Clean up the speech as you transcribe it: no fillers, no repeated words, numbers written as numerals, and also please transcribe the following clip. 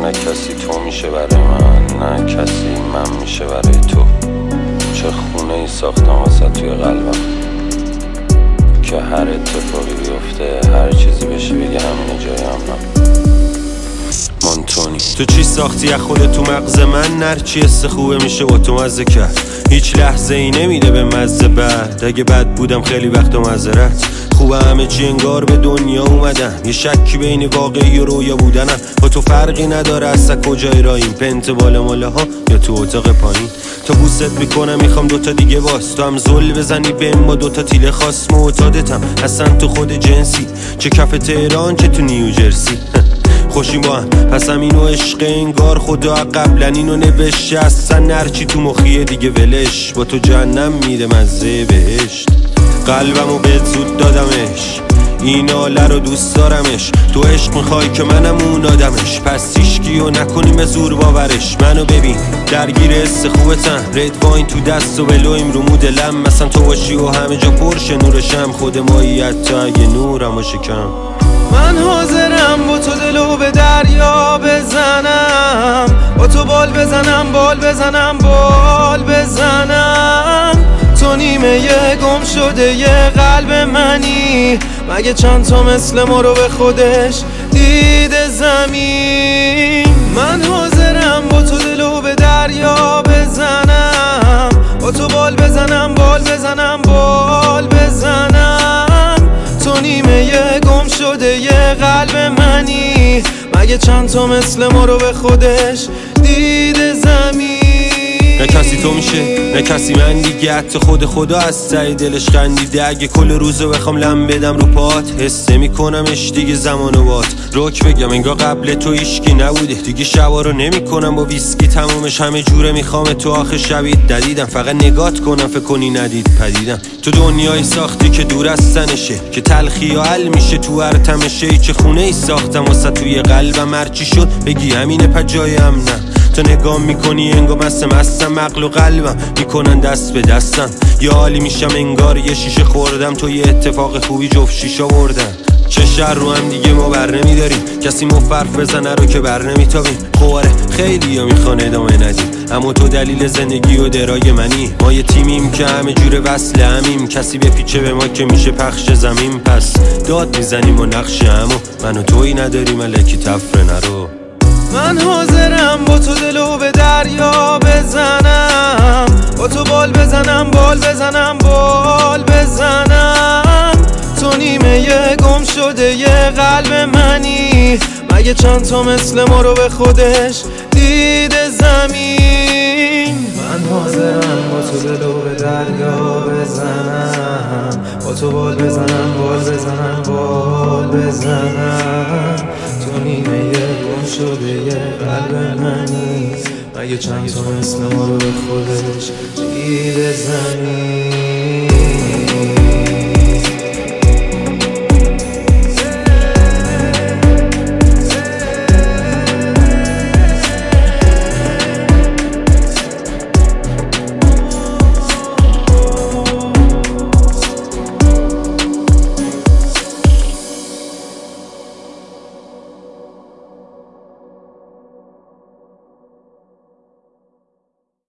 نه کسی تو میشه برای من، نه کسی من میشه برای تو. چه خونه ای ساختم واسه توی قلبم که هر اتفاقی بیفته هر چیزی بشه بگه همینه جای امنم. مونتونی تو چی ساختی از خودت تو مغز من؟ هرچی حس خوبه میشه با تو مزه کرد، هیچ لحظه ای نمیده به مزه بعد. اگه بد بودم خیلی وقت و معذرت، خوبه همه چی انگار به دنیا اومدم. یه شکی بین واقعی و رویا بودنم، با تو فرقی نداره اصلا کجای راهیم، پنت بالا ماله ها یا تو اتاق پایین. تا بوست میکنم میخوام دوتا دیگه باز، تو هم زل بزنی بهم با دوتا تیله خاص. معتادتم اصلا تو خود جنسی، چه کف تهران چه تو نیوجرسی. خوشیم با هم پس هم اینو عشق انگار خدا قبلا اینو نوشته. اصلا نرچی تو مخیه دیگه ولش، با تو جهنم میده مزه بهشت. قلبمو بهت زود دادمش، این حاله رو دوست دارمش. تو عشق میخوای که منم اون آدمش، پس هیچکیو نکنیم به زور باورش. منو ببین درگیر حس خوبتم، رد واین تو دست و بلویم رو مودلم. مثلا تو باشی و همه جا پرشه نورشم، خود مایی حتی اگه نورم و شکم. من حاضرم با تو دلو به دریا بزنم، با تو بال بزنم بال بزنم بال بزنم. تو نیمه گم شده یه قلب منی، مگه چند تا مثل ما رو به خودش دیده زمین. من حاضرم با تو دلو به دریا بزنم، با تو بال بزنم بال بزنم بال بزنم. تو نیمه گم شده یه قلب منی، مگه چند تا مثل ما رو به خودش دیده زمین. نه کسی تو میشه نه کسی من دیگه، حتی خود خدا از ته دلش خندیده. اگه کل روزو بخوام لم بدم رو پات، حس میکنمش دیگه زمان و بات. روک بگم انگار قبل تو هیچکی نبوده، دیگه شبا رو نمیکنم با ویسکی تمومش. همه جوره میخوام تو آخه شبید ندیدم، فقط نگات کنم فکر کنی ندید پدیدم. تو دنیایی ساختی که دور از تنشه، که تلخی و حل میشه تو هر تمشه. چه خونه ای ساختم واسه توی قلبم، هرچی شد بگی همینه پجای امنم. تو نگاه میکنی انگار مستم، عقل و قلبم میکنن دست به دستم. یه حالی میشم انگار یه شیشه خوردم، تو یه اتفاق خوبی جفت شیشه بردم. چه شر رو هم دیگه ما بر نمیداریم، کسی مفرف بزنه رو که بر نمیتابیم. خواره خیلی ها میخوان ادامه ندیم، اما تو دلیل زندگی و درای منی. ما یه تیمیم که همه جور وصل همیم، کسی بپیچه به ما که میشه پخش زمین. پس داد میزنیم و نقش همو، من و تویی نداریم الکی تفره نرو. من حاضرم با تو دلو به دریا بزنم، با تو بال بزنم بال بزنم بال بزنم. تو نیمه گم شده یه قلب منی، مگه چند تا مثل ما رو به خودش دیده زمین. من حاضرم با تو دلو به دریا بزنم، با تو بال بزنم بال بزنم بال بزنم. تو نیمه گم شده یه قلب منی، مگه چند تا مثل ما رو به خودش دیده زمین.